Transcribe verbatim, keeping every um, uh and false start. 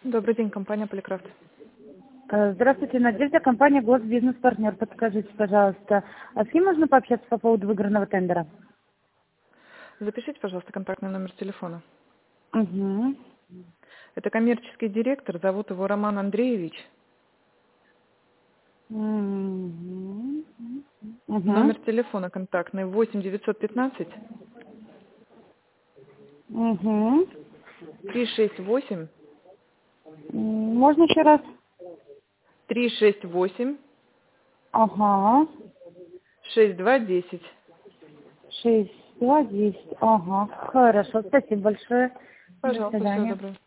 Добрый день, компания Поликрафт. Э, Здравствуйте, Надежда, компания Госбизнес-партнер. Подскажите, пожалуйста, а с кем можно пообщаться по поводу выигранного тендера? Запишите, пожалуйста, контактный номер телефона. Угу. Это коммерческий директор, зовут его Роман Андреевич. Угу. Угу. Номер телефона контактный восемь девятьсот пятнадцать Угу. три шесть восемь Можно еще раз? три шесть восемь Ага. шесть два десять. Шесть, два, десять. Ага. Хорошо, спасибо большое. До Пожалуйста, всего свидания. доброго.